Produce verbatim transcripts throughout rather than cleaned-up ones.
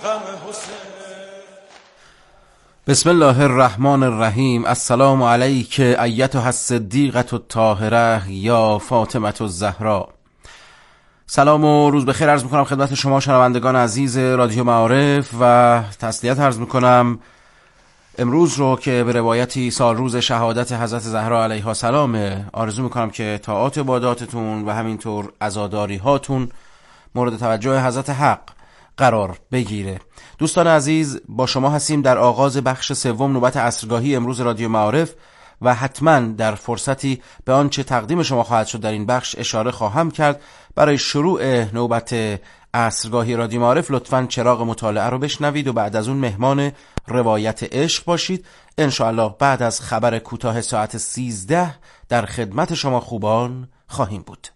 بسم الله الرحمن الرحیم. السلام علیک ایتها الصدیقة الطاهره یا فاطمه الزهرا. سلام و روز بخیر عرض میکنم خدمت شما شنوندگان عزیز رادیو معارف و تسلیت عرض میکنم امروز رو که به روایتی سال روز شهادت حضرت زهرا علیها السلام. آرزو میکنم که طاعات و عباداتتون و همینطور عزاداری هاتون مورد توجه حضرت حق قرار بگیره. دوستان عزیز، با شما هستیم در آغاز بخش سوم نوبت عصرگاهی امروز رادیو معارف و حتما در فرصتی به آنچه تقدیم شما خواهد شد در این بخش اشاره خواهم کرد. برای شروع نوبت عصرگاهی رادیو معارف لطفاً چراغ مطالعه رو بشنوید و بعد از اون مهمان روایت عشق باشید. انشاءالله بعد از خبر کوتاه ساعت سیزده در خدمت شما خوبان خواهیم بود.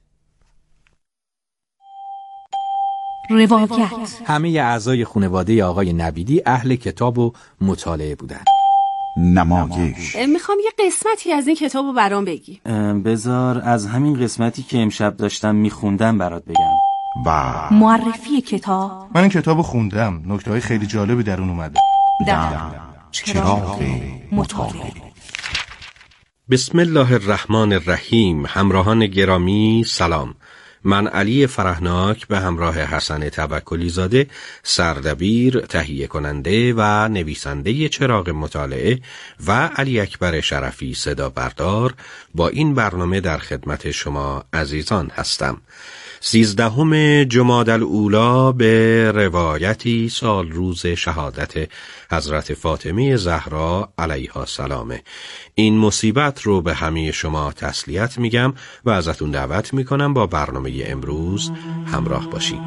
روایت. همه اعضای خانواده آقای نبیلی اهل کتاب و مطالعه بودند. نمایش. میخوام یه قسمتی از این کتاب رو برام بگی. بذار از همین قسمتی که امشب داشتم میخوندم برات بگم. و معرفی کتاب. من این کتاب خوندم، نکته‌های خیلی جالبی در اون اومده. در چراغ مطالعه. بسم الله الرحمن الرحیم. همراهان گرامی سلام. من علی فرهناک به همراه حسن توکلی زاده سردبیر، تهیه کننده و نویسنده چراغ مطالعه و علی اکبر شرفی صدا بردار با این برنامه در خدمت شما عزیزان هستم. سیزدهم جمادی الاولی به روایتی سال روز شهادت حضرت فاطمه زهرا علیها السلام. این مصیبت رو به همه شما تسلیت میگم و ازتون دعوت میکنم با برنامه امروز همراه باشید.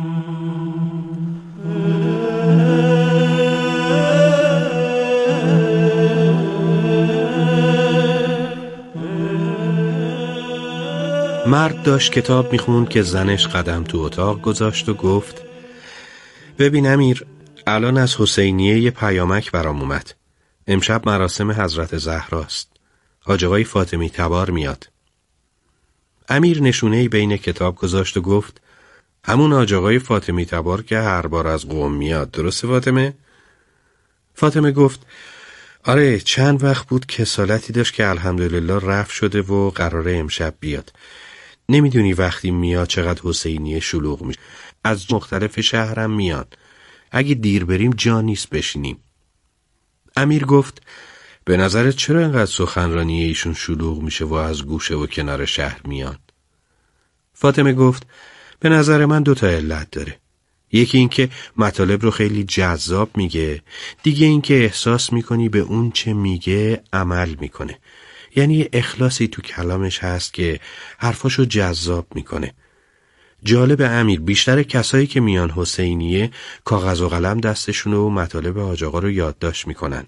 مرد داشت کتاب میخوند که زنش قدم تو اتاق گذاشت و گفت ببین امیر، الان از حسینیه یه پیامک برام اومد. امشب مراسم حضرت زهراست. حاج آقای فاطمی تبار میاد. امیر نشونه‌ای بین کتاب گذاشت و گفت همون حاج آقای فاطمی تبار که هر بار از قم میاد، درسته فاطمه؟ فاطمه گفت آره، چند وقت بود کسالتی داشت که الحمدلله رفع شده و قراره امشب بیاد. نمیدونی وقتی میاد چقدر حسینیه شلوغ میشه. از مختلف شهرم میاد. اگه دیر بریم جا نیست بشینیم. امیر گفت به نظرت چرا اینقدر سخنرانی ایشون شلوغ میشه و از گوشه و کنار شهر میاد؟ فاطمه گفت به نظر من دوتا علت داره. یکی این که مطالب رو خیلی جذاب میگه، دیگه این که احساس میکنی به اون چه میگه عمل میکنه. یعنی اخلاصی تو کلامش هست که حرفاشو جذاب میکنه. جالب امیر، بیشتر کسایی که میان حسینیه کاغذ و قلم دستشونه و مطالب حاج آقا رو یادداشت میکنن.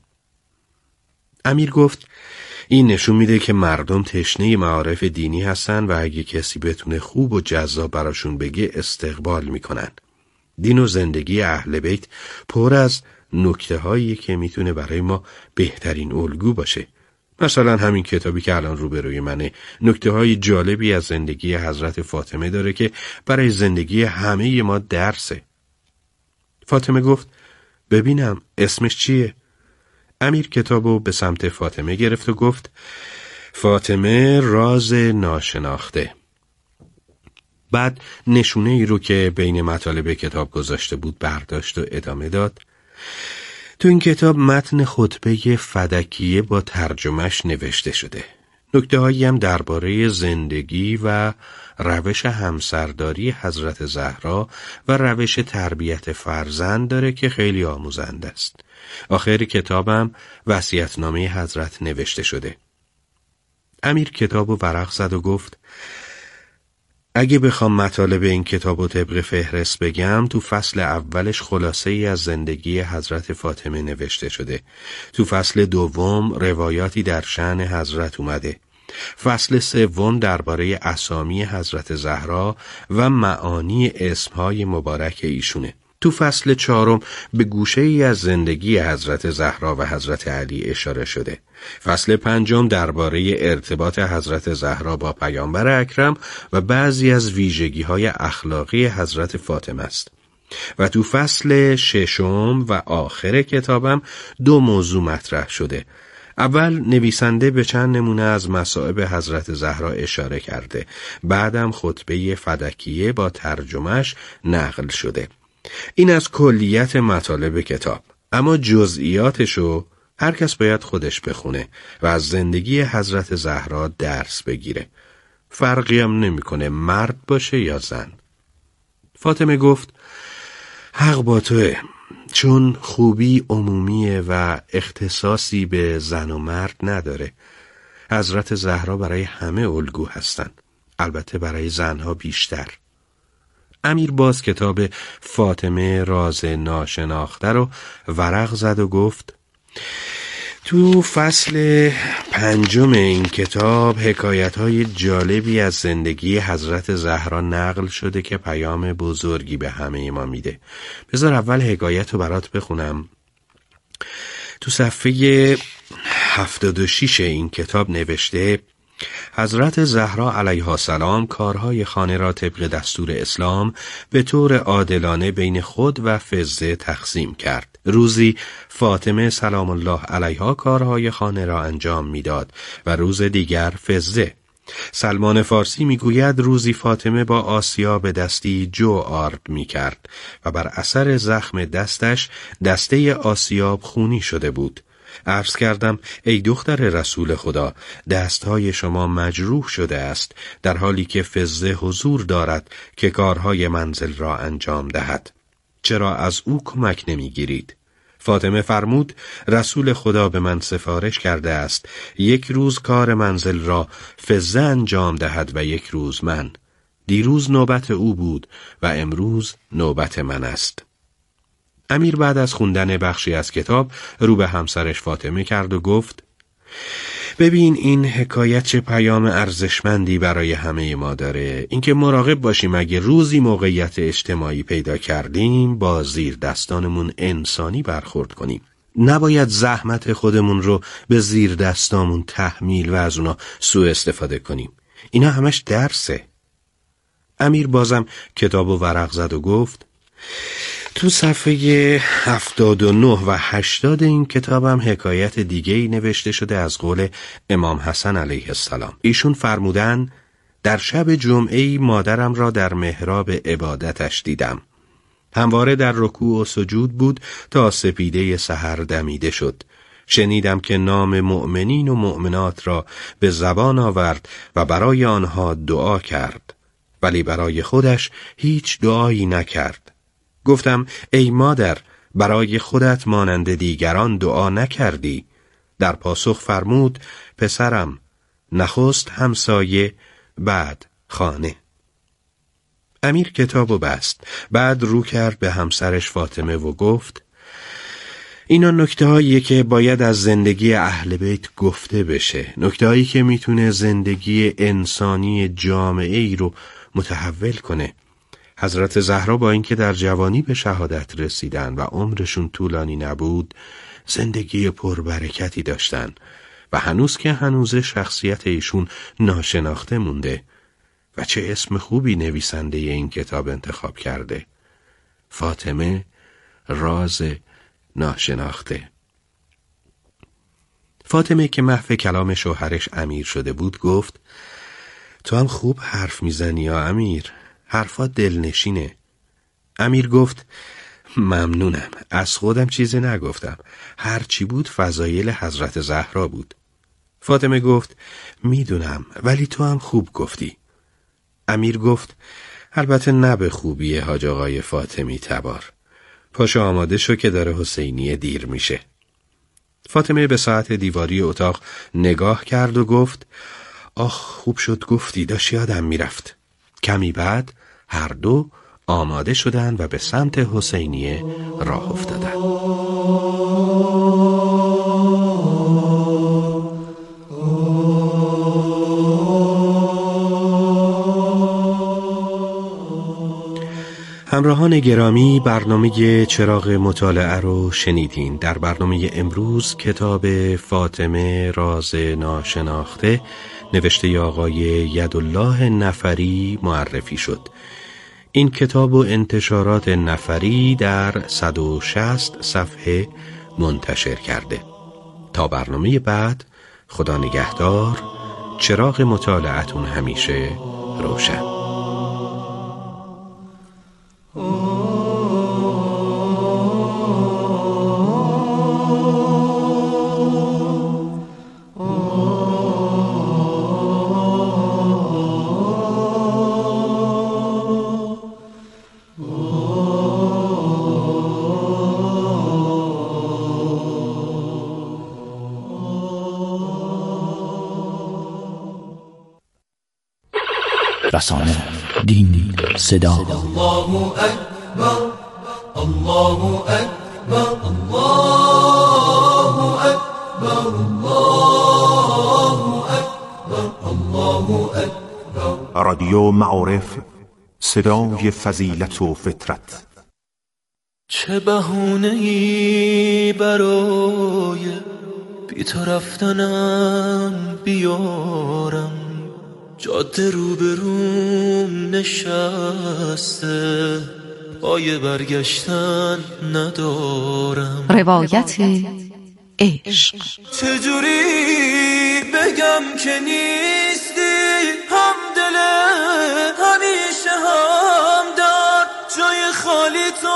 امیر گفت این نشون میده که مردم تشنه معارف دینی هستن و اگه کسی بتونه خوب و جذاب براشون بگه استقبال میکنن. دین و زندگی اهل بیت پر از نکته هایی که میتونه برای ما بهترین الگو باشه. مثلا همین کتابی که الان روبروی منه نکته های جالبی از زندگی حضرت فاطمه داره که برای زندگی همه ما درسه. فاطمه گفت ببینم اسمش چیه؟ امیر کتابو به سمت فاطمه گرفت و گفت فاطمه راز ناشناخته. بعد نشونه ای رو که بین مطالب کتاب گذاشته بود برداشت و ادامه داد. تو این کتاب متن خطبه فدکیه با ترجمهش نوشته شده. نکته هایی هم درباره زندگی و روش همسرداری حضرت زهرا و روش تربیت فرزند داره که خیلی آموزنده است. آخر کتابم وصیت‌نامه حضرت نوشته شده. امیر کتابو ورق زد و گفت اگه بخوام مطالب این کتابو طبق فهرست بگم، تو فصل اولش خلاصه ای از زندگی حضرت فاطمه نوشته شده. تو فصل دوم روایاتی در شأن حضرت اومده. فصل سوم درباره اسامی حضرت زهرا و معانی اسمهای مبارک ایشونه. تو فصل چهارم به گوشه ای از زندگی حضرت زهرا و حضرت علی اشاره شده. فصل پنجم درباره ارتباط حضرت زهرا با پیامبر اکرم و بعضی از ویژگی‌های اخلاقی حضرت فاطمه است. و تو فصل ششم و آخر کتابم دو موضوع مطرح شده. اول نویسنده به چند نمونه از مصائب حضرت زهرا اشاره کرده، بعدم خطبه فدکیه با ترجمهش نقل شده. این از کلیت مطالب کتاب، اما جزئیاتشو هر کس باید خودش بخونه و از زندگی حضرت زهرا درس بگیره. فرقی هم نمیکنه مرد باشه یا زن. فاطمه گفت حق با توه، چون خوبی عمومیه و اختصاصی به زن و مرد نداره. حضرت زهرا برای همه الگو هستن، البته برای زنها بیشتر. امیر باز کتاب فاطمه راز ناشناخته رو ورق زد و گفت تو فصل پنجم این کتاب حکایت‌های جالبی از زندگی حضرت زهرا نقل شده که پیام بزرگی به همه ما میده. بذار اول حکایت رو برات بخونم. تو صفحه هفتاد و شش این کتاب نوشته حضرت زهرا علیها السلام کارهای خانه را طبق دستور اسلام به طور عادلانه بین خود و فضه تقسیم کرد. روزی فاطمه سلام الله علیها کارهای خانه را انجام میداد و روز دیگر فضه. سلمان فارسی میگوید روزی فاطمه با آسیا به دستی جو آرد میکرد و بر اثر زخم دستش دسته آسیاب خونی شده بود. عرض کردم ای دختر رسول خدا، دستهای شما مجروح شده است، در حالی که فضه حضور دارد که کارهای منزل را انجام دهد. چرا از او کمک نمیگیرید؟ فاطمه فرمود رسول خدا به من سفارش کرده است یک روز کار منزل را فضه انجام دهد و یک روز من. دیروز نوبت او بود و امروز نوبت من است. امیر بعد از خوندن بخشی از کتاب رو به همسرش فاطمه کرد و گفت ببین این حکایت چه پیام ارزشمندی برای همه ما داره. اینکه مراقب باشیم اگه روزی موقعیت اجتماعی پیدا کردیم با زیر دستانمون انسانی برخورد کنیم. نباید زحمت خودمون رو به زیر دستامون تحمیل و از اونا سوء استفاده کنیم. اینا همش درسه. امیر بازم کتابو ورق زد و گفت تو صفحه هفتاد و نه و هشتاد این کتابم حکایت دیگه‌ای نوشته شده از قول امام حسن علیه السلام. ایشون فرمودن در شب جمعه‌ای مادرم را در محراب عبادتش دیدم. همواره در رکوع و سجود بود تا سپیده سحر دمیده شد. شنیدم که نام مؤمنین و مؤمنات را به زبان آورد و برای آنها دعا کرد، ولی برای خودش هیچ دعایی نکرد. گفتم ای مادر، برای خودت مانند دیگران دعا نکردی؟ در پاسخ فرمود پسرم، نخست همسایه بعد خانه. امیر کتابو بست، بعد رو کرد به همسرش فاطمه و گفت اینا نکته هاییه که باید از زندگی اهل بیت گفته بشه، نکته هایی که میتونه زندگی انسانی جامعه ای رو متحول کنه. حضرت زهرا با اینکه در جوانی به شهادت رسیدن و عمرشون طولانی نبود، زندگی پربرکتی داشتن و هنوز که هنوز شخصیت ایشون ناشناخته مونده. و چه اسم خوبی نویسنده این کتاب انتخاب کرده، فاطمه راز ناشناخته. فاطمه که محو کلام شوهرش امیر شده بود گفت تو هم خوب حرف میزنی یا امیر، حرفات دلنشینه. امیر گفت ممنونم، از خودم چیزی نگفتم، هر چی بود فضایل حضرت زهرا بود. فاطمه گفت میدونم، ولی تو هم خوب گفتی. امیر گفت البته نه به خوبی حاج آقای فاطمی تبار. پاشو آماده شو که داره حسینیه دیر میشه. فاطمه به ساعت دیواری اتاق نگاه کرد و گفت آخ خوب شد گفتی، داشت یادم میرفت. کمی بعد هر دو آماده شدند و به سمت حسینیه راه افتادند. همراهان گرامی، برنامه چراغ مطالعه رو شنیدین. در برنامه امروز کتاب فاطمه راز ناشناخته نوشته آقای یدالله نفری معرفی شد. این کتاب و انتشارات نفری در صد و شصت صفحه منتشر کرده. تا برنامه بعد، خدا نگهدار، چراغ مطالعتون همیشه روشن. رسانه، دین، صدا. الله اکبر، الله اکبر، الله اکبر، الله اکبر، الله اکبر. رادیو معارف، صدای فضیلت و فطرت. چه بهونه‌ای برای بی تو رفتنم بیارم، جاده روبروم نشسته، پای برگشتن ندارم. روایت عشق. چجوری بگم که نیستی همدل، همیشه همدم، جای خالی تو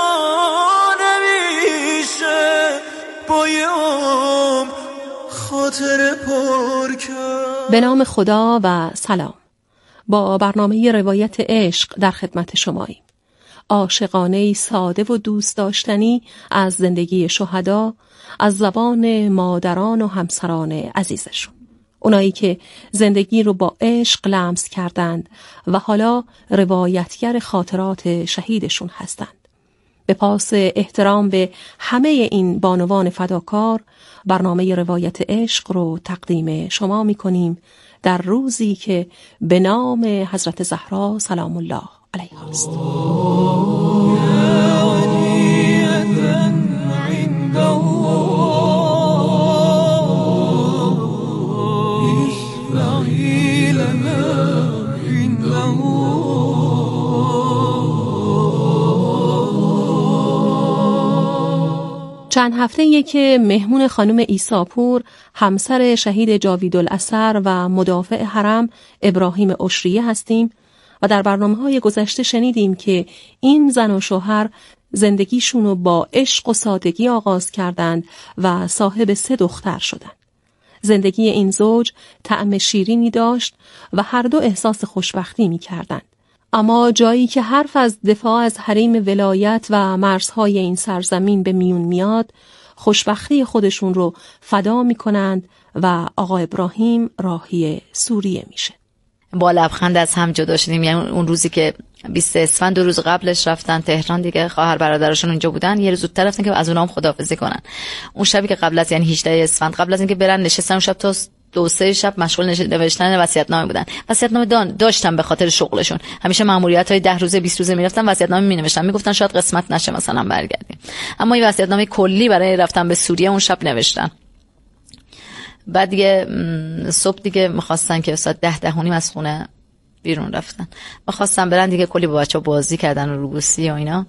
نمیشه با یه عمر خاطر پر کرد. به نام خدا و سلام. با برنامه روایت عشق در خدمت شماییم. عاشقانه‌ای ساده و دوست داشتنی از زندگی شهدا از زبان مادران و همسران عزیزشون، اونایی که زندگی رو با عشق لمس کردند و حالا روایتگر خاطرات شهیدشون هستند. به پاس احترام به همه این بانوان فداکار، برنامه روایت عشق رو تقدیم شما می‌کنیم در روزی که به نام حضرت زهرا سلام الله علیها است. چند هفته که مهمون خانم عیساپور، همسر شهید جاویدالاثر و مدافع حرم ابراهیم عشریه هستیم و در برنامه‌های گذشته شنیدیم که این زن و شوهر زندگیشون رو با عشق و سادگی آغاز کردند و صاحب سه دختر شدند. زندگی این زوج طعم شیرینی داشت و هر دو احساس خوشبختی می‌کردند. اما جایی که حرف از دفاع از حریم ولایت و مرزهای این سرزمین به میون میاد، خوشبختی خودشون رو فدا میکنند و آقا ابراهیم راهی سوریه میشه. با لبخند از هم جدا شدیم. یعنی اون روزی که بیست اسفند، دو روز قبلش رفتن تهران دیگه، خواهر برادرشون اونجا بودن، یه روز زودتر رفتن که از اونها هم خداحافظی کنن. اون شبی که قبل از، یعنی هجده اسفند، قبل از اینکه برن نشستن اون شب تا دو سه شب مشغول نوشتن وصیت‌نامه بودن. وصیت‌نامه داشتم به خاطر شغلشون. همیشه مأموریت‌های ده روزه بیست روزه می‌رفتن وصیت‌نامه می‌نوشتن، میگفتن شاید قسمت نشه مثلا برگردیم. اما این وصیت‌نامه کلی برای رفتن به سوریه اون شب نوشتن. بعد دیگه صبح دیگه می‌خواستن که ساعت ده ده و نیم از خونه بیرون رفتن. می‌خواستن برن دیگه، کلی با بچه‌ها بازی کردن و روبوسی و اینا.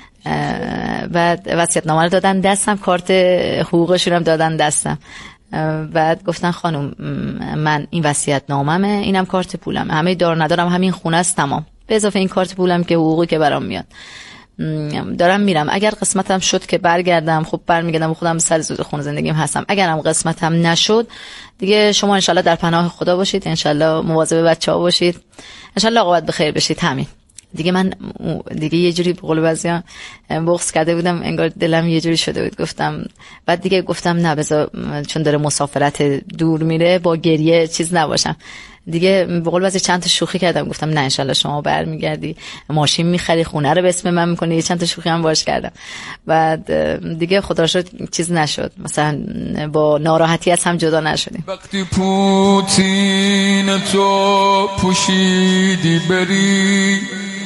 بعد وصیت‌نامه رو دادن دستم، کارت حقوقشون هم دادن دستم. بعد گفتن خانم من این وصیت ناممه، اینم کارت پولم، همه دار ندارم، همین خونه است تمام، به اضافه این کارت پولم که حقوقی که برام میاد دارم میرم. اگر قسمتم شد که برگردم خب برمیگردم و خودم سر زود خونه زندگیم هستم. اگرم قسمتم نشد دیگه شما انشالله در پناه خدا باشید، انشالله مواظب بچه‌ها باشید، انشالله عاقبت بخیر بشید. همین دیگه. من دیگه یه جوری به قول بعضیا بغض کرده بودم، انگار دلم یه جوری شده بود. گفتم بعد دیگه گفتم نه بذار، چون داره مسافرت دور میره با گریه چیز نباشم دیگه. به قول بعضی چند تا شوخی کردم، گفتم نه انشالله شما برمیگردی ماشین میخری، خونه رو به اسم من میکنی، یه چند تا شوخی هم باش کردم. بعد دیگه خدا را شد چیز نشد، مثلا با ناراحتی از هم جدا نشدیم. وقتی پوتین تو پوشیدی بری،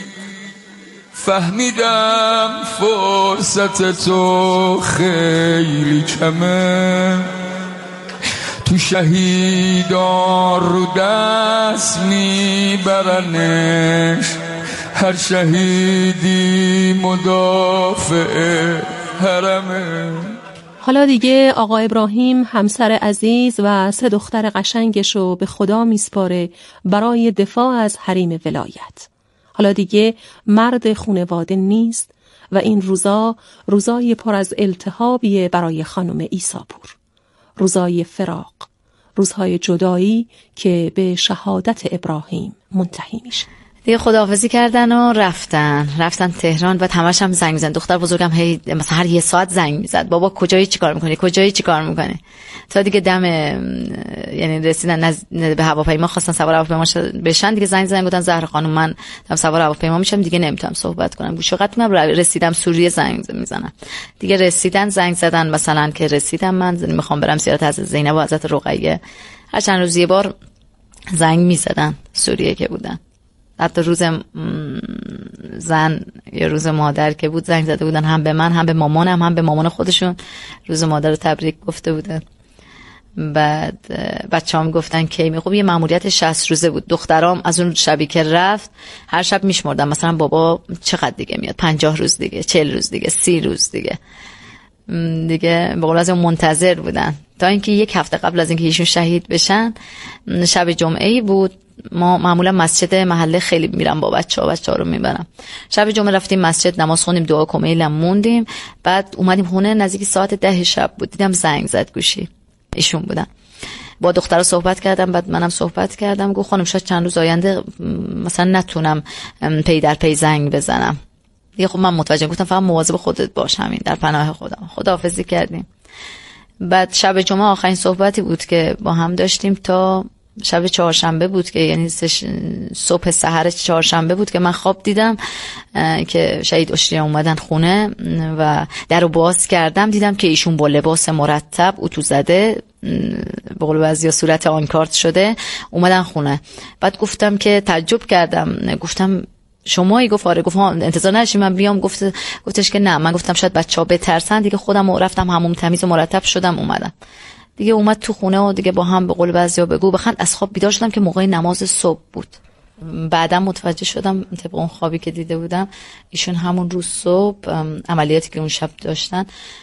فهمیدم فرصت تو خیلی کمه، تو شهیدان رو دست میبرنش، هر شهیدی مدافع حرمه. حالا دیگه آقا ابراهیم همسر عزیز و سه دختر قشنگش رو به خدا میسپاره برای دفاع از حریم ولایت. حالا دیگه مرد خونواده نیست و این روزا روزای پر از التهابیه برای خانم عیساپور. روزای فراق، روزهای جدایی که به شهادت ابراهیم منتهی میشه. دیگه خداحافظی کردن و رفتن رفتن تهران و همش هم زنگ میزنن. دختر بزرگم هی مثلا هر یه ساعت زنگ میزد، بابا کجایی چیکار میکنی کجایی چیکار میکنی، تا دیگه دم یعنی رسیدن نز... به هواپیما، خواستن سوار هواپیما بشن، دیگه زنگ زدن گفتن زهر خانم من دارم سوار هواپیما میشم دیگه نمیتونم صحبت کنم، گوشو قطع میکنم. رسیدم سوریه زنگ میزنن دیگه، رسیدن زنگ زدن مثلا که رسیدم من میخوام برم زیارت حضرت زینب و حضرت رقیه. هر چند روز یه بار زنگ میزدن سوریه که بودن. حتی روز زن یا روز مادر که بود زنگ زده بودن، هم به من هم به مامانم هم به مامان خودشون روز مادر رو تبریک گفته بودن. بعد بچه‌ام گفتن کی می، خب یه ماموریت شصت روزه بود. دخترام از اون شبی که رفت هر شب میشمردن، مثلا بابا چقدر دیگه میاد، پنجاه روز دیگه، چهل روز دیگه، سی روز دیگه دیگه به قول از اون منتظر بودن تا اینکه یک هفته قبل از اینکه ایشون شهید بشن شب جمعه‌ای بود. ما معمولا مسجد محله خیلی میرم با بچه‌ها بچه‌ها رو میبرم. شب جمعه رفتیم مسجد نماز خوندیم، دعا کمیلم موندیم، بعد اومدیم خونه نزدیک ساعت ده شب بود، دیدم زنگ زد گوشی، ایشون بودن. با دخترها صحبت کردم، بعد منم صحبت کردم، گفت خانم شاید چند روز آینده مثلا نتونم پی در پی زنگ بزنم. دیگه خب من متوجه گفتم فقط مواظب خودت باش، همین در پناه خدا. خداحافظی کردیم. بعد شب جمعه آخرین صحبتی بود که با هم داشتیم تا شب چهارشنبه بود که یعنی صبح سحر چهارشنبه بود که من خواب دیدم که شهید اشریه اومدن خونه و درو باز کردم، دیدم که ایشون با لباس مرتب اتو زده به قول بعضیا صورت آنکارت شده اومدن خونه. بعد گفتم که تعجب کردم، گفتم شمایی؟ گفت آره. گفت انتظار نداشتی من بیام؟ گفت گفتش که نه. من گفتم شاید بچه‌ها بترسن دیگه، خودم رفتم حموم تمیز و مرتب شدم اومدم دیگه. اومد تو خونه و دیگه با هم به قول بعضیا بگو بخند از خواب بیدار شدم که موقع نماز صبح بود. بعدم متوجه شدم طبق اون خوابی که دیده بودم ایشون همون روز صبح عملیاتی که اون شب داشتن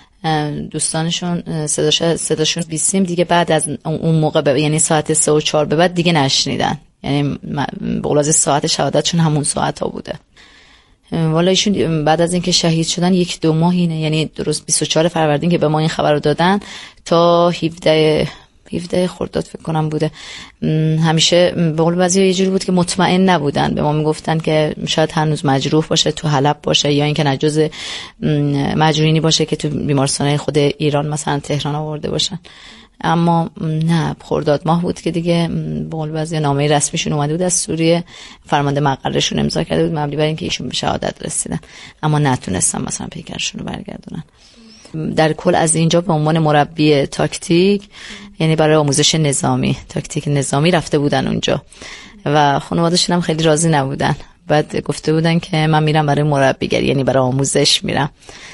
دوستانشون صداش صداشون بیسیم دیگه بعد از اون موقع ب... یعنی ساعت سه و چهار به بعد دیگه نشنیدن، یعنی به قول از ساعت شهادتشون همون ساعت ها بوده. والا ایشون بعد از اینکه شهید شدن یک دو ماهینه، یعنی درست بیست و چهار فروردین که به ما این خبر رو دادن تا هفده هفده خرداد فکر کنم بوده. همیشه به قول بعضیا یه جوری بود که مطمئن نبودن، به ما میگفتن که شاید هنوز مجروح باشه، تو حلب باشه، یا اینکه نجوز مجروحینی باشه که تو بیمارستانای خود ایران مثلا تهران آورده باشن. اما نه، خرداد ماه بود که دیگه به قول بعضیا نامه رسمیشون اومده بود از سوریه، فرمانده مقرشون امضا کرده بود مبنی بر اینکه ایشون به شهادت رسیدن، اما نتونستن مثلا پیکرشون رو برگردونن. در کل از اینجا به عنوان مربی تاکتیک، یعنی برای آموزش نظامی، تاکتیک نظامی رفته بودن اونجا و خانواده‌شون هم خیلی راضی نبودن. بعد گفته بودن که من میرم برای مربیگری، یعنی برای آموزش میرم.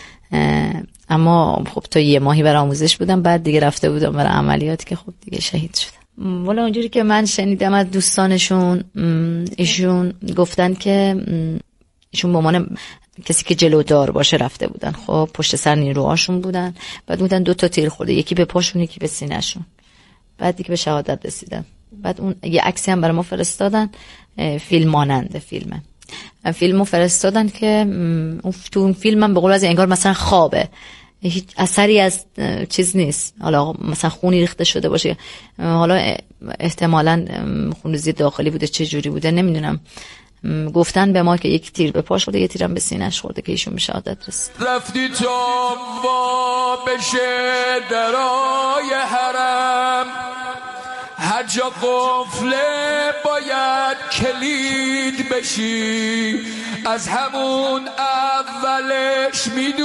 اما خب تا یه ماهی برای آموزش بودم، بعد دیگه رفته بودم برای عملیات که خب دیگه شهید شدم. والا اونجوری که من شنیدم از دوستانشون، ایشون گفتن که ایشون به عنوان کسی که جلودار باشه رفته بودن، خب پشت سر نیروهاشون بودن، بعد بودن دو تا تیر خورده، یکی به پاشون یکی به سینه‌شون، بعد دیگه به شهادت رسیدن. بعد اون یه عکسی هم برای ما فرستادن، فیلم ماننده فیلمه فیلمو فرستادن که تو اون فیلم هم به قول از انگار مثلا خوابه، هیچ اثری از چیز نیست، حالا مثلا خونی ریخته شده باشه، حالا احتمالاً خونریزی داخلی بوده چه جوری بوده نمیدونم. گفتن به ما که یک تیر به پاش خورده، یک تیرم به سینه‌اش خورده که ایشون به شهادت رسید. رفتی تا وا بشه درای حرم، هر جا قفله باید کلید بشی، از همون اولش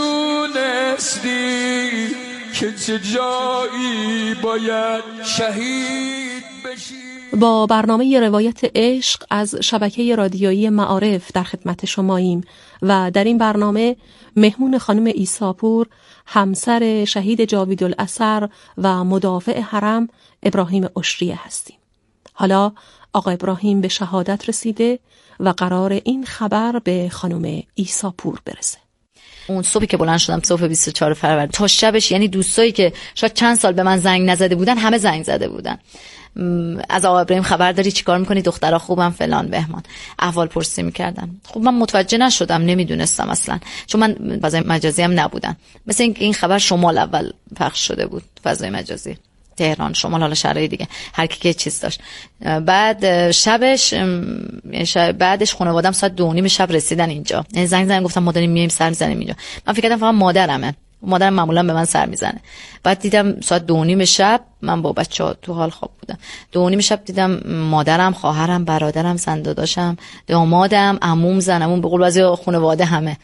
میدونستی که چه جایی باید شهید بشی. با برنامه روایت عشق از شبکه رادیویی معارف در خدمت شماییم و در این برنامه مهمون خانم عیساپور، همسر شهید جاویدالاثر و مدافع حرم ابراهیم اشریه هستیم. حالا آقا ابراهیم به شهادت رسیده و قرار این خبر به خانم عیساپور برسه. اون صبحی که بلند شدم، صبح بیست و چهارم فروردین تا شبش، یعنی دوستایی که شاید چند سال به من زنگ نزده بودن همه زنگ زده بودن. از آقا ابراهیم خبر داری؟ چیکار میکنی؟ دخترها خوبم؟ فلان بهمان احوال پرسی میکردن. خب من متوجه نشدم، نمیدونستم اصلا، چون من فضای مجازی هم نبودم. مثل اینکه این خبر شمال اول پخش شده بود، فضای مجازی تهران، شمال، حالا شهرهای دیگه هر کی که چیز داشت. بعد شبش شب بعدش خانواده‌ام ساعت دو و نیم شب رسیدن اینجا. زنگ زدن گفتم ما داریم میایم سر میزنیم اینجا. من فکر کردم فقط مادرمه، مادرم معمولا به من سر میزنه. بعد دیدم ساعت دو و نیم شب، من با بچه‌ها تو حال خواب بودم، دو و نیم شب دیدم مادرم، خواهرم، برادرم، زنداداشم، دامادم، عموم، زنمون، به قول بعضی خانواده همه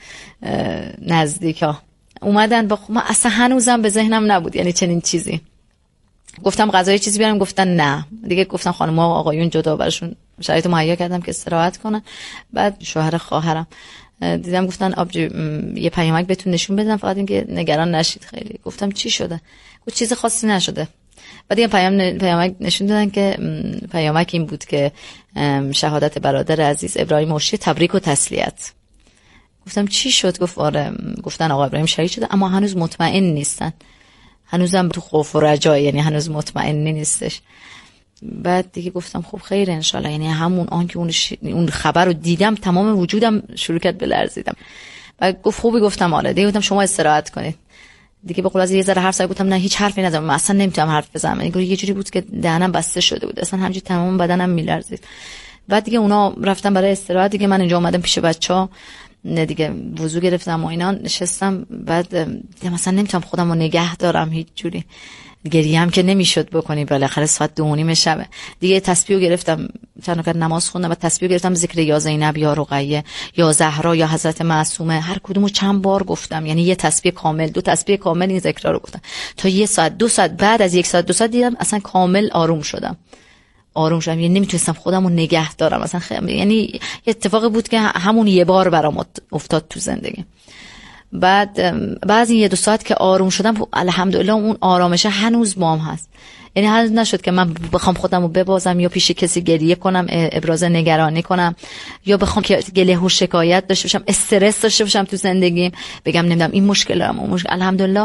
نزدیکا اومدن. با من اصلا هنوزم به ذهنم نبود یعنی چنین چیزی. گفتم غذای چیزی بیارم، گفتن نه دیگه. گفتم خانم‌ها و آقایون جدا براشون شرایط مهیا کردم که استراحت کنن. بعد شوهر خواهرم دیدم گفتن آبجی یه پیامک بهتون نشون بدم فقط اینکه نگران نشید خیلی. گفتم چی شده؟ گفت چیز خاصی نشده. بعد یه پیام پیامک نشون دادن که پیامک این بود که شهادت برادر عزیز ابراهیم عشری، تبریک و تسلیت. گفتم چی شد؟ گفت آره، گفتن آقا ابراهیم شهید شده اما هنوز مطمئن نیستن، هنوزم تو خوف و رجا، یعنی هنوز مطمئن نیستش. بعد دیگه گفتم خب خیر انشالله. یعنی همون آن که اون, ش... اون خبر رو دیدم تمام وجودم شروع کرد به لرزیدم. بعد گفت خوبی؟ گفتم آره. دیگه گفتم شما استراحت کنید دیگه. به قول از یه ذره حرف زدم، گفتم نه هیچ حرفی نزدم، من اصلا نمیتونم حرف بزنم. یعنی یه جوری بود که دهنم بسته شده بود، اصلا همینجوری تمام بدنم میلرزید. بعد دیگه اونا رفتن برای استراحت دیگه، من اینجا اومدم پیش بچه‌ها، نه دیگه وضو گرفتم و اینا نشستم. بعد دیدم مثلا نمیتونم خودم رو نگه دارم هیچ جوری، گریه هم که نمیشد بکنی، بالاخره ساعت دو و نیم شبه دیگه. تسبیح گرفتم، چند رکعت نماز خوندم و تسبیح گرفتم، ذکر یا زینب یا رقیه یا زهرا یا حضرت معصومه، هر کدومو چند بار گفتم. یعنی یه تسبیح کامل، دو تسبیح کامل این ذکرها رو گفتم تا یه ساعت دو ساعت. بعد از یک ساعت دو ساعت دیدم اصلا کامل آروم شدم، آروم شدم. یعنی نمیتونستم خودم رو نگه دارم اصلا خیلی. یعنی یه اتفاقی بود که همون یه بار برام افتاد تو زندگی. بعد بعد این یه دو ساعت که آروم شدم، الحمدلله اون آرامشه هنوز بام هست. یعنی هنوز نشد که من بخوام خودم رو ببازم یا پیش کسی گریه کنم، ابراز نگرانی کنم، یا بخوام که گله و شکایت داشته باشم، استرس داشته باشم تو زندگیم، بگم نمیدونم این مشکل دارم اون مشکل. الحمدلله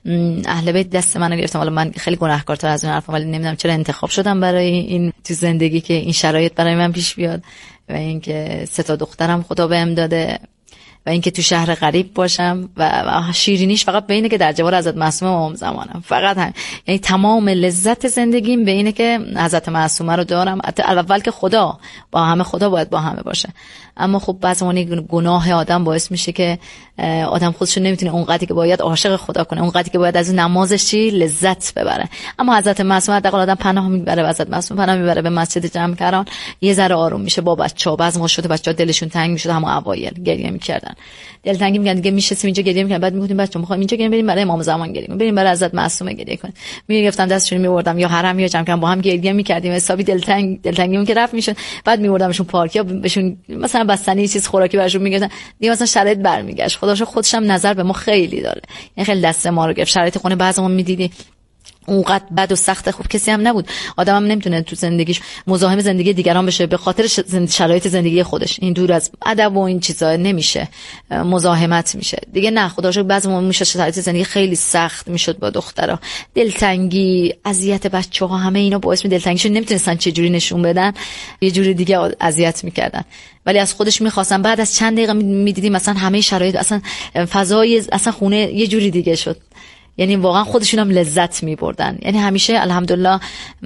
اهل بیت دست منو گرفتم. حالا من خیلی گناهکارتر از اون حرفم، ولی نمیدونم چرا انتخاب شدم برای این تو زندگی که این شرایط برای من پیش بیاد و اینکه سه تا دخترم خدا بهم داده و اینکه تو شهر غریب باشم و شیرینیش فقط به اینه که در جوار حضرت معصومه امام زمانم، فقط هم. یعنی تمام لذت زندگیم به اینه که حضرت معصومه رو دارم. اول که خدا با همه، خدا باید با همه باشه، اما خب بعضی گناه آدم باعث میشه که آدم خودش نمیتونه اونقدری که باید عاشق خدا کنه، اونقدری که باید از نمازش چی لذت ببره. اما حضرت معصومه حداقل آدم پناه میبره، حضرت معصومه پناه میبره به مسجد جمع‌کران، یه ذره آروم میشه با بچه‌ها. بعضی موقع شده بچه‌ها دلشون تنگ میشد، همون اوایل گریه میکردن، دلتنگی میگن دیگه میشستیم اینجا گریه میکنیم. بعد میگفتیم بچه‌ها میخوایم اینجا گریه بریم برای امام زمان گریه کنیم، بریم برای حضرت معصومه گریه کنیم. میگفتم دستشون میوردم یا حرم یا جمع با هم گریه میکردیم، حسابی دلتنگ دلتنگیمون که رفت میشد. بعد میوردمشون پارک یا بهشون مثلا بستنی چیز خوراکی براشون میگفتن، دیگه مثلا شرایط برمیگشت. خداش خودش هم نظر به ما خیلی داره، یعنی خیلی دست ما رو گرفت. شرایط خونه بعضیمون میدیدی اونقدر بد و سخت، خوب کسی هم نبود. آدم هم نمیتونه تو زندگیش مزاحم زندگی دیگران بشه به خاطر شرایط زندگی خودش. این دور از ادب و این چیزا نمیشه، مزاحمت میشه دیگه. نه خدا رو شکر بعضیمون میشه شرایط زندگی خیلی سخت میشد با دخترها، دلتنگی، اذیت بچه‌ها، همه اینا باعث می دلتنگیشون نمیتونستن چه جوری نشون بدن، یه جوری دیگه اذیت میکردن. ولی از خودش میخواستن. بعد از چند دقیقه میدیدیم مثلا همه شرایط، اصلا فضای اصلا خونه یه جوری دیگه شد. یعنی واقعا خودشون هم لذت میبردن. یعنی همیشه الحمدلله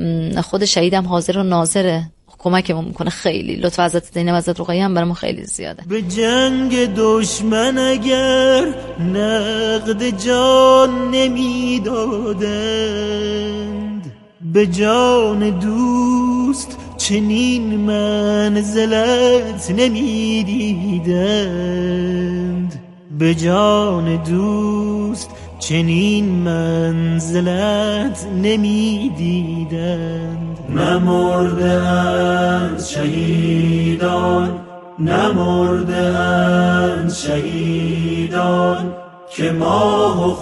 خود شهیدم حاضر و ناظره، کمکمون میکنه خیلی. لطف حضرت زینب حضرت رقیه هم برامون خیلی زیاده. به جنگ دشمن اگر نقد جان نمیدادند، به جان دوست چنین منزلت نمیدیدند، به جان دوست چنین منزلت نمیدیدند. نمردند شهیدان، نمردند شهیدان که ماه و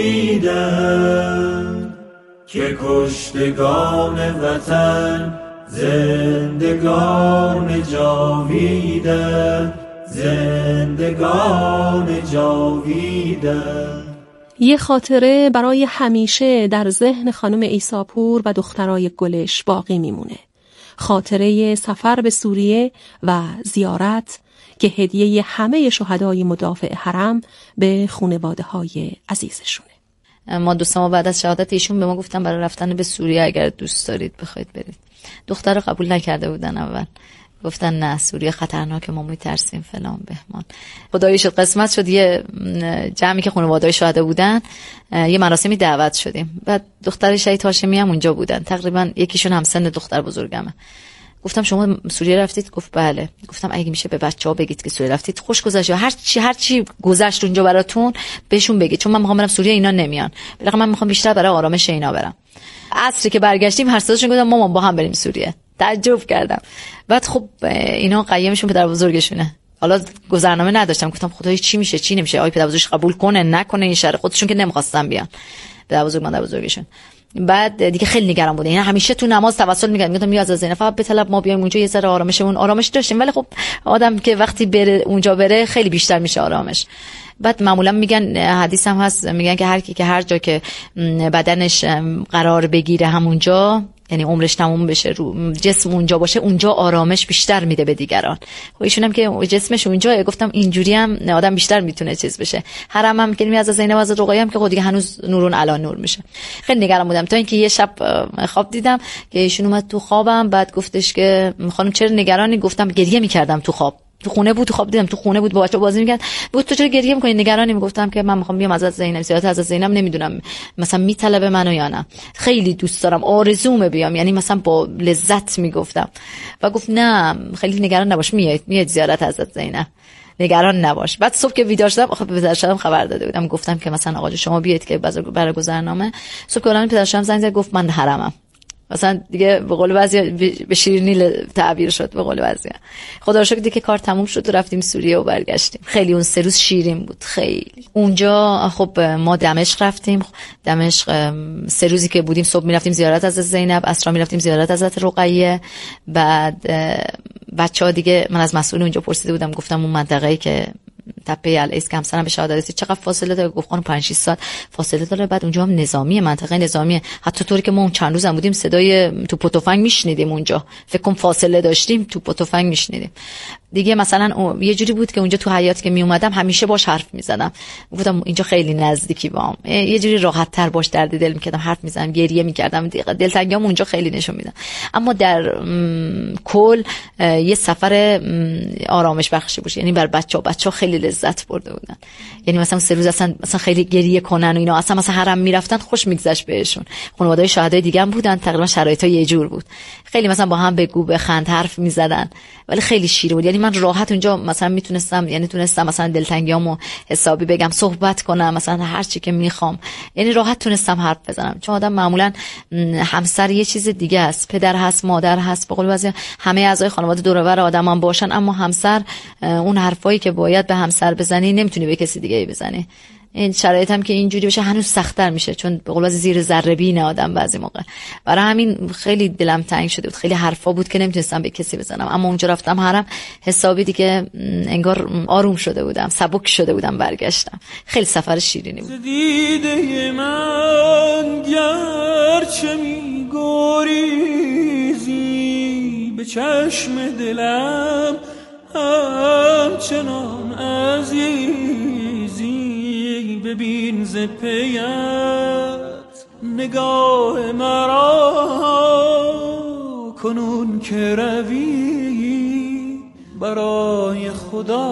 خورشیدند، که کشتگان وطن ز زندگان جاویدند، زندگان جاویدند. یه خاطره برای همیشه در ذهن خانم عیساپور و دخترای گلش باقی میمونه. خاطره سفر به سوریه و زیارت که هدیه همه شهدای مدافع حرم به خانواده‌های عزیزشونه. ما دو سه ماه بعد از شهادت ایشون به ما گفتن برای رفتن به سوریه اگر دوست دارید بخواید برید. دختر رو قبول نکرده بودن اول. گفتن نه سوریه خطرناکه، ما میترسیم فلان بهمان. خدایی شد قسمت شد یه جمعی که خانواده‌های شهدا بودن یه مراسمی دعوت شدیم. بعد دختر شهید هاشمی هم اونجا بودن. تقریبا یکیشون هم سن دختر بزرگمه. گفتم شما سوریه رفتید؟ گفت بله. گفتم اگه میشه به بچه‌ها بگید که سوریه رفتید، خوش گذشت، هر چی هر چی گذشت اونجا براتون بهشون بگید، چون من میخوام برم سوریه، اینا نمیان. بالاخره من میخوام بیشتر برای آرامش اینا برم. عصری که برگشتیم هر ستاشون گفتم مامان با هم بریم سوریه. تعجب کردم. بعد خب اینا قیمشون پدر بزرگشونه. حالا گذرنامه نداشتم، گفتم خدای چی میشه چی نمیشه، آی پدر بزرگش قبول کنه نکنه، این شهر خودشون که نمیخواستن بیان پدر بزرگ مادر بزرگشون. بعد دیگه خیلی نگران بوده. اینا همیشه تو نماز توسل میگن، میگفتم یا از زینب فقط به طلب ما بیایم اونجا یه ذره آرامشمون آرامش داشتیم، ولی خب آدم که وقتی بره اونجا بره خیلی بیشتر میشه آرامش. بعد معمولا میگن حدیث هم هست، میگن که هر کی که هر جا که بدنش قرار بگیره همونجا، یعنی عمرش تموم بشه، رو جسم اونجا باشه، اونجا آرامش بیشتر میده به دیگران. و ایشون هم که جسمش اونجا، گفتم اینجوری هم آدم بیشتر میتونه چیز بشه. حرم هم که می از زینب از رقیه هم که خود دیگه هنوز نورون علی نور میشه. خیلی نگران بودم تا اینکه یه شب خواب دیدم که ایشون اومد تو خوابم، بعد گفتش که خانم چرا نگرانی؟ گفتم گریه میکردم تو خواب. تو خونه بود، تو خواب دیدم تو خونه بود با بچه‌ها بازی می‌کرد. بود تو چرا گریه می‌کنی؟ نگرانی؟ میگفتم که من می‌خوام بیام از زینب زیارت از زینب، نمیدونم مثلا میطلبه منو یا نه. خیلی دوست دارم، آرزومه بیام، یعنی مثلا با لذت میگفتم. و گفت نه خیلی نگران نباش، میاد میاد زیارت از زینب، نگران نباش. بعد صبح که بیدار شدم آخه به پدرشم خبر داده بودم، گفتم که مثلا آقا شما بیاید که برای گذرنامه. صبح که اون پدرشم زنگ زد گفت من حرمم. مثلا دیگه به قول بعضی به شیرینی تعبیر شد، به قول بعضی. خدا رو شکر دیگه کار تموم شد و رفتیم سوریه و برگشتیم. خیلی اون سه روز شیرین بود خیلی. اونجا خب ما دمشق رفتیم. دمشق سه روزی که بودیم صبح میرفتیم زیارت از زینب، عصر میرفتیم زیارت از رقیه. بعد بچه‌ها دیگه من از مسئول اونجا پرسیده بودم، گفتم اون منطقه‌ای که تپه الایس که همسرم به شهادت رسید چقدر فاصله داره؟ گفت خانم پنج شش ساعت فاصله داره. بعد اونجا هم نظامیه، منطقه نظامیه، حتی طوری که ما اون چند روزم بودیم صدای توپ و تفنگ میشنیدیم اونجا. فکر کنم فاصله داشتیم توپ و تفنگ میشنیدیم دیگه. مثلا یه جوری بود که اونجا تو حیاط که می اومدم همیشه باش حرف میزدم، گفتم اینجا خیلی نزدیکی بام، یه جوری راحت تر باش درد دل میکردم، حرف میزدم، گریه میکردم، دلتنگیام اونجا خیلی نشون میدم. اما در کل یه سفر آرامش بخشی بود، یعنی بر بچه‌ها بچه‌ها خیلی لذت برده بودن. یعنی مثلا سه روز اصلا مثلا خیلی گریه کنن و اینا، اصلا مثلا حرم میرفتن خوش میگذشت بهشون. خانواده‌های شهدای دیگه هم بودن، تقریبا شرایطا یه جور بود، خیلی مثلا با هم بگو بخند حرف میزدن، ولی خیلی شیرین بود. یعنی من راحت اونجا مثلا میتونستم، یعنی تونستم مثلا دلتنگیامو حسابی بگم، صحبت کنم، مثلا هر چی که میخوام، یعنی راحت تونستم حرف بزنم. چون آدم معمولا همسر یه چیز دیگه است، پدر هست، مادر هست، به قول بعضی همه اعضای خانواده دور و بر آدم هم باشن، اما همسر اون حرفایی که باید به همسر بزنی نمیتونی به کسی دیگه بزنی. این شرایط هم که اینجوری بشه هنوز سخت‌تر میشه، چون به قول بعضی زیر ذره بین آدم بعضی موقع. برای همین خیلی دلم تنگ شده بود، خیلی حرفا بود که نمیتونستم به کسی بزنم. اما اونجا رفتم حرم حسابی دیگه انگار آروم شده بودم، سبک شده بودم، برگشتم. خیلی سفر شیرینی بود. دیده من گرچه می‌گریزی به چشم دلم همچنان عزیزی، ببین ز پیت نگاه مرا کنون که روی برای خدا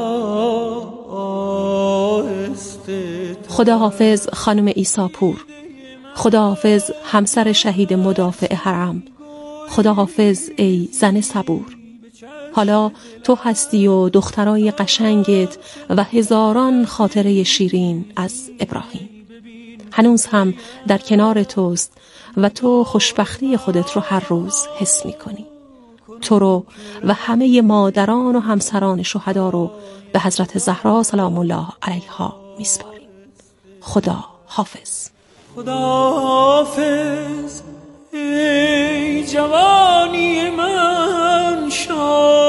آهسته. خداحافظ خانم عیساپور، خداحافظ همسر شهید مدافع حرم، خداحافظ ای زن صبور. حالا تو هستی و دخترای قشنگت و هزاران خاطره شیرین از ابراهیم. هنوز هم در کنار توست و تو خوشبختی خودت رو هر روز حس می کنی. تو رو و همه مادران و همسران شهدا رو به حضرت زهرا سلام الله علیها می سپاریم. خدا حافظ. خدا حافظ ای جوانی من شاد